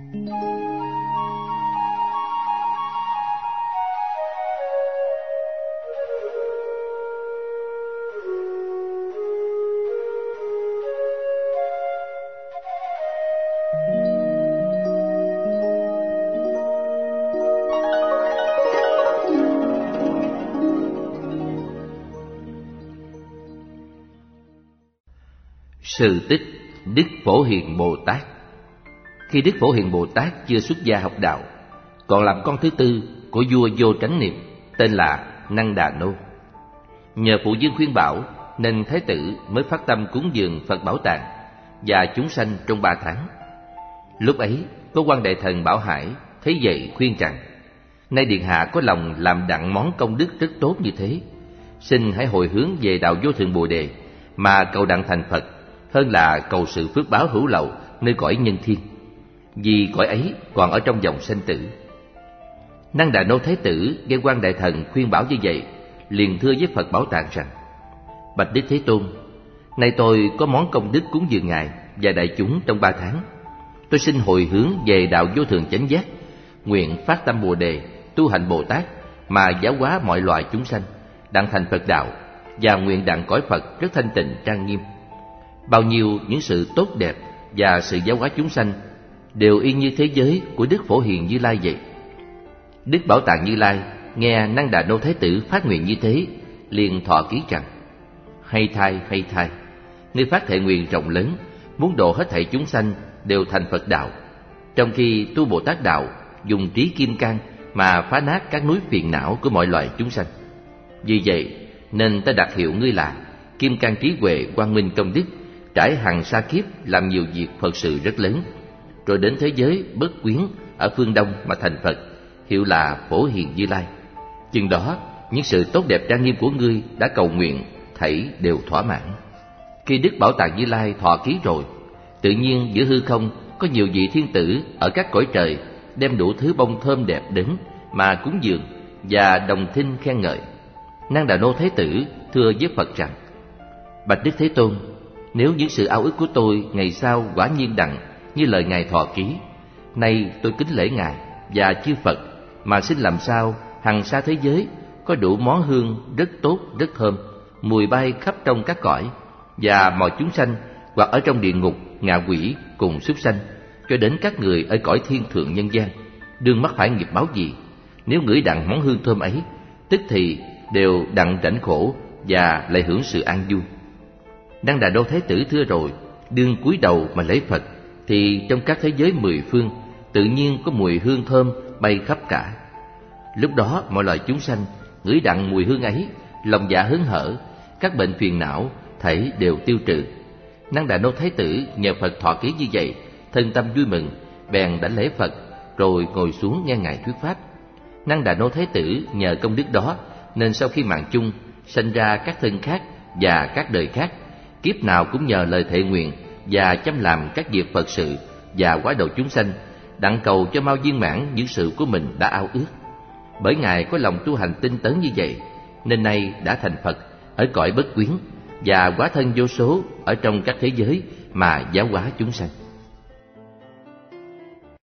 Sự tích Đức Phổ Hiền Bồ Tát. Khi Đức Phổ Hiền Bồ Tát chưa xuất gia học đạo, còn làm con thứ tư của vua Vô Tránh Niệm tên là Năng Đà Nô. Nhờ phụ vương khuyên bảo nên Thái tử mới phát tâm cúng dường Phật Bảo Tàng và chúng sanh trong 3 tháng. Lúc ấy có quan đại thần Bảo Hải thấy vậy khuyên rằng: nay điện hạ có lòng làm đặng món công đức rất tốt như thế, xin hãy hồi hướng về đạo vô thượng Bồ Đề mà cầu đặng thành Phật, hơn là cầu sự phước báo hữu lậu nơi cõi nhân thiên, vì cõi ấy còn ở trong dòng sanh tử. Năng Đà Nô Thái tử nghe quan đại thần khuyên bảo như vậy, liền thưa với Phật Bảo Tàng rằng: bạch Đức Thế Tôn, nay tôi có món công đức cúng dường ngài và đại chúng trong 3 tháng. Tôi xin hồi hướng về đạo vô thượng chánh giác, nguyện phát tâm Bồ Đề, tu hành Bồ Tát mà giáo hóa mọi loài chúng sanh, đặng thành Phật đạo, và nguyện đặng cõi Phật rất thanh tịnh trang nghiêm. Bao nhiêu những sự tốt đẹp và sự giáo hóa chúng sanh đều y như thế giới của Đức Phổ Hiền Như Lai vậy. Đức Bảo Tàng Như Lai nghe Năng Đà Nô Thái tử phát nguyện như thế, liền thọ ký rằng: hay thay, ngươi phát thệ nguyện rộng lớn, muốn độ hết thảy chúng sanh đều thành Phật đạo, trong khi tu Bồ Tát đạo dùng trí kim cang mà phá nát các núi phiền não của mọi loài chúng sanh. Vì vậy nên ta đặt hiệu ngươi là Kim Cang Trí Huệ Quang Minh Công Đức, trải hằng sa kiếp làm nhiều việc Phật sự rất lớn, rồi đến thế giới Bất Quyến ở phương Đông mà thành Phật, hiệu là Phổ Hiền Như Lai. Chừng đó những sự tốt đẹp trang nghiêm của ngươi đã cầu nguyện thảy đều thỏa mãn. Khi Đức Bảo Tàng Như Lai thọ ký rồi, tự nhiên giữa hư không có nhiều vị thiên tử ở các cõi trời đem đủ thứ bông thơm đẹp đến mà cúng dường và đồng thinh khen ngợi. Năng Đà Nô Thái tử thưa với Phật rằng: bạch Đức Thế Tôn, nếu những sự ao ước của tôi ngày sau quả nhiên đặng như lời ngài thọ ký, nay tôi kính lễ ngài và chư Phật mà xin làm sao hằng sa thế giới có đủ món hương rất tốt rất thơm, mùi bay khắp trong các cõi, và mọi chúng sanh hoặc ở trong địa ngục, ngạ quỷ cùng súc sanh, cho đến các người ở cõi thiên thượng nhân gian, đương mắc phải nghiệp báo gì, nếu ngửi đặng món hương thơm ấy, tức thì đều đặng rảnh khổ và lại hưởng sự an vui. Năng Đà Nô Thái tử thưa rồi, đương cúi đầu mà lễ Phật, thì trong các thế giới 10 phương tự nhiên có mùi hương thơm bay khắp cả. Lúc đó mọi loài chúng sanh ngửi đặng mùi hương ấy, lòng dạ hớn hở, các bệnh phiền não thảy đều tiêu trừ. Năng Đà Nô Thái tử nhờ Phật thọ ký như vậy, thân tâm vui mừng, bèn đảnh lễ Phật, rồi ngồi xuống nghe ngài thuyết pháp. Năng Đà Nô Thái tử nhờ công đức đó nên sau khi mạng chung sanh ra các thân khác và các đời khác, kiếp nào cũng nhờ lời thệ nguyện và chăm làm các việc Phật sự và hóa độ chúng sanh, đặng cầu cho mau viên mãn những sự của mình đã ao ước. Bởi ngài có lòng tu hành tinh tấn như vậy, nên nay đã thành Phật ở cõi Bất Quyến và hóa thân vô số ở trong các thế giới mà giáo hóa chúng sanh.